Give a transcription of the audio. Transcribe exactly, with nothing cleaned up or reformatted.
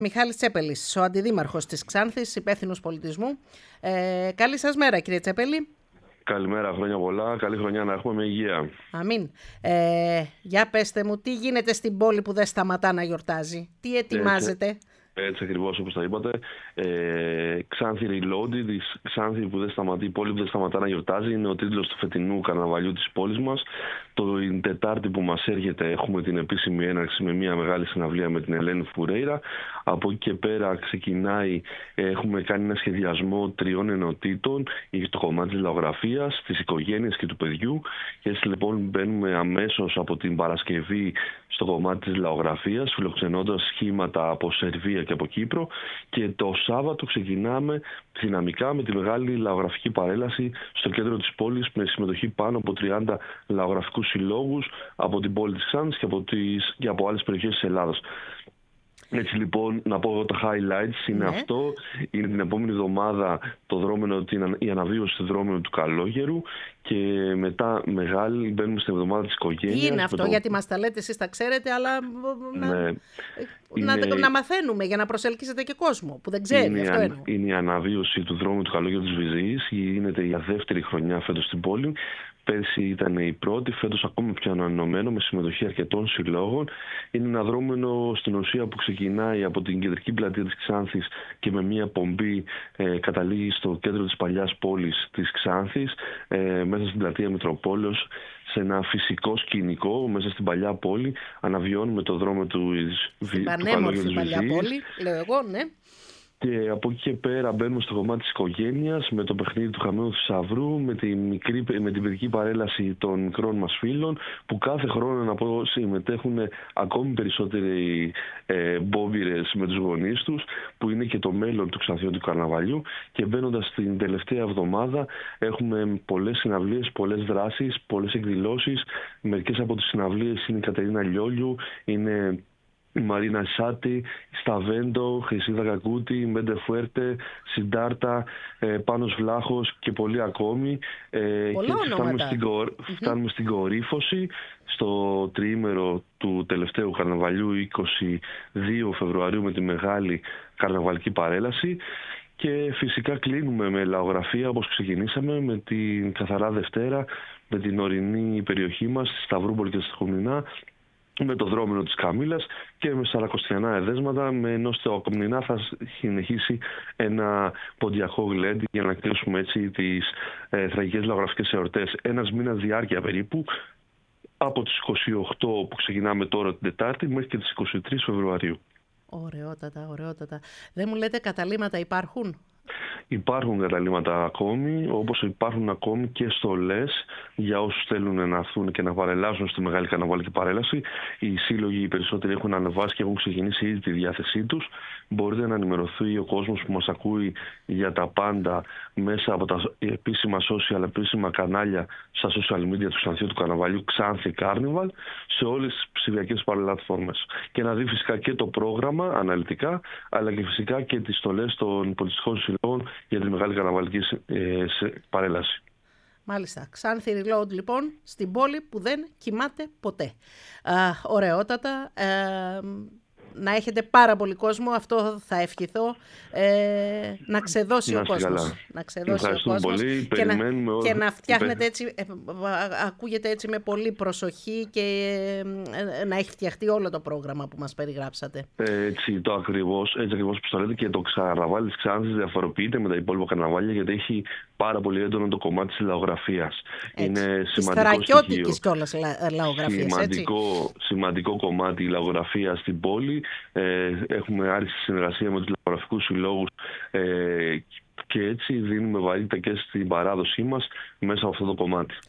Μιχάλης Τσέπελης, ο αντιδήμαρχος της Ξάνθης, υπεύθυνος πολιτισμού. Ε, καλή σας μέρα, κύριε Τσέπελη. Καλημέρα, χρόνια πολλά. Καλή χρονιά να έχουμε με υγεία. Αμήν. Ε, για πέστε μου, τι γίνεται στην πόλη που δεν σταματά να γιορτάζει, τι ετοιμάζετε? Έτσι, έτσι ακριβώς όπως τα είπατε. Ε, Ξάνθη Reloaded, η Ξάνθη που δεν σταματεί, η πόλη που δεν σταματά να γιορτάζει, είναι ο τίτλος του φετινού καρναβαλιού της πόλης μας. Το Τετάρτη που μας έρχεται έχουμε την επίσημη έναρξη με μια μεγάλη συναυλία με την Ελένη Φουρέιρα. Από εκεί και πέρα ξεκινάει, έχουμε κάνει ένα σχεδιασμό τριών ενωτήτων για το κομμάτι της λαογραφίας, της οικογένειας και του παιδιού. Και έτσι λοιπόν μπαίνουμε αμέσως από την Παρασκευή στο κομμάτι της λαογραφίας, φιλοξενώντας σχήματα από Σερβία και από Κύπρο. Και το Σάββατο ξεκινάμε δυναμικά με τη μεγάλη λαογραφική παρέλαση στο κέντρο της πόλης, με συμμετοχή πάνω από τριάντα λαογραφικούς συλλόγους από την πόλη της Ξάνθης και από, τις, και από άλλες περιοχές της Ελλάδας. Έτσι λοιπόν, να πω τα highlights είναι ναι. αυτό. Είναι την επόμενη εβδομάδα το δρόμενο, την, η αναβίωση του δρόμενου του Καλόγερου και μετά μεγάλη μπαίνουμε στην εβδομάδα της οικογένειας. Τι είναι αυτό, το... γιατί μας τα λέτε εσείς τα ξέρετε, αλλά ναι. να... Να, είναι... να μαθαίνουμε για να προσελκύσετε και κόσμο που δεν ξέρει. Είναι, αυτό αν... εννοώ. είναι η αναβίωση του δρόμου του Καλόγερου της Βυζής. Γίνεται για δεύτερη χρονιά φέτος στην πόλη. Πέρσι ήταν η πρώτη, φέτος ακόμα πιο ανανεωμένο με συμμετοχή αρκετών συλλόγων. Είναι ένα δρόμενο στην ουσία που ξεκινάει από την κεντρική πλατεία της Ξάνθης και με μια πομπή ε, καταλήγει στο κέντρο της παλιάς πόλης της Ξάνθης, ε, μέσα στην πλατεία Μητροπόλεως, σε ένα φυσικό σκηνικό μέσα στην παλιά πόλη. Αναβιώνουμε το δρόμο του, στην πανέμορφη παλιά πόλη, λέω εγώ, ναι. Και από εκεί και πέρα μπαίνουμε στο κομμάτι της οικογένειας με το παιχνίδι του Χαμένου Θησαυρού, με, τη μικρή, με την παιδική παρέλαση των μικρών μας φίλων, που κάθε χρόνο να πω συμμετέχουν ακόμη περισσότεροι ε, μπόμπιρες με τους γονείς τους, που είναι και το μέλλον του Ξανθιώτικου Καρναβαλιού. Και μπαίνοντας στην τελευταία εβδομάδα έχουμε πολλές συναυλίες, πολλές δράσεις, πολλές εκδηλώσεις. Μερικές από τις συναυλίες είναι η Κατερίνα Λιόλιου, είναι η Μαρίνα Σάτη, η Σταβέντο, Χρυσίδα Κακούτη, Μέντε Φουέρτε, Συντάρτα, ε, Πάνος Βλάχος και πολλοί ακόμη. Ε, Πολλά και φτάνουμε στην, κορ... mm-hmm. φτάνουμε στην κορύφωση στο τριήμερο του τελευταίου καρναβαλιού είκοσι δύο Φεβρουαρίου με τη μεγάλη καρναβαλική παρέλαση. Και φυσικά κλείνουμε με λαογραφία όπως ξεκινήσαμε, με την Καθαρά Δευτέρα, με την ορεινή περιοχή μας, στη Σταυρούπολη και στη Χομνηνά, με το δρόμενο της Καμήλας και με σαρακοστιανά εδέσματα, με ενώ στο Κομνηνά θα συνεχίσει ένα ποντιακό γλέντι για να κλείσουμε έτσι τις ε, τραγικές λαογραφικές εορτές. Ένας μήνας διάρκεια περίπου, από τις είκοσι οκτώ που ξεκινάμε τώρα την Τετάρτη μέχρι και τις είκοσι τρεις Φεβρουαρίου. Ωραιότατα, ωραιότατα. Δεν μου λέτε καταλύματα υπάρχουν? Υπάρχουν καταλύματα ακόμη, όπως υπάρχουν ακόμη και στολές για όσους θέλουν να έρθουν και να παρελάσουν στη μεγάλη καρναβαλική παρέλαση. Οι σύλλογοι οι περισσότεροι έχουν ανεβάσει και έχουν ξεκινήσει ήδη τη διάθεσή τους. Μπορείτε να ενημερωθεί ο κόσμος που μας ακούει για τα πάντα μέσα από τα επίσημα social, επίσημα κανάλια στα social media του Ξανθιώτικου Καρναβαλιού, Ξάνθη Carnival, σε όλες τις ψηφιακές πλατφόρμες. Και να δει φυσικά και το πρόγραμμα αναλυτικά, αλλά και φυσικά και τις στολές των πολιτιστικών συλλόγων για τη μεγάλη καρναβαλική ε, παρέλαση. Μάλιστα. Ξάνθη Reload λοιπόν, στην πόλη που δεν κοιμάται ποτέ. Α, ωραιότατα. Ε, να έχετε πάρα πολύ κόσμο, αυτό θα ευχηθώ, ε, να ξεδώσει να ο κόσμος. Καλά. Να ξεδώσει ο κόσμος πολύ. Και, να, όλα... και να φτιάχνετε έτσι, ε, ακούγεται έτσι με πολύ προσοχή και ε, να έχει φτιαχτεί όλο το πρόγραμμα που μας περιγράψατε. Έτσι το ακριβώς, έτσι ακριβώς που το λέτε, και το καρναβάλι της Ξάνθης διαφοροποιείται με τα υπόλοιπα καρναβάλια, γιατί έχει πάρα πολύ έντονο το κομμάτι της λαογραφίας. Είναι σημαντικό στοιχείο. Κιόλας λαογραφίας, σημαντικό, έτσι. σημαντικό κομμάτι η λαογραφία στην πόλη. Ε, έχουμε άριστη συνεργασία με τους λαογραφικούς συλλόγους ε, και έτσι δίνουμε βαρύτητα και στην παράδοσή μας μέσα από αυτό το κομμάτι.